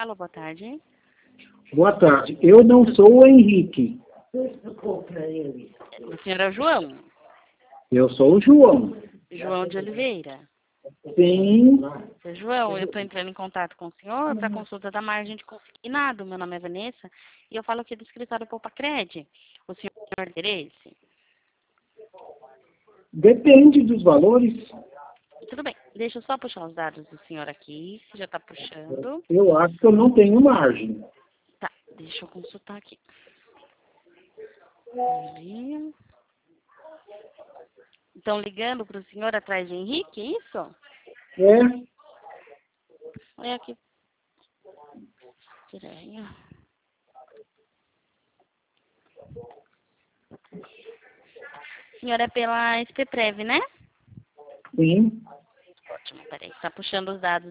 Alô, boa tarde. Boa tarde. Eu não sou o Henrique. O senhor é o João? Eu sou o João. João de Oliveira. Sim. Seu João, eu estou entrando em contato com o senhor para consulta da margem de consignado. Meu nome é Vanessa e eu falo aqui do escritório Poupacred. O senhor tem interesse? Depende dos valores. Tudo bem, deixa eu só puxar os dados do senhor aqui, que já está puxando. Eu acho que eu não tenho margem. Tá, deixa eu consultar aqui. Estão ligando para o senhor atrás de Henrique, é isso? É. Olha aqui. Estranho. Senhora, é pela SPPrev, né? Sim. Ótimo, peraí. Está puxando os dados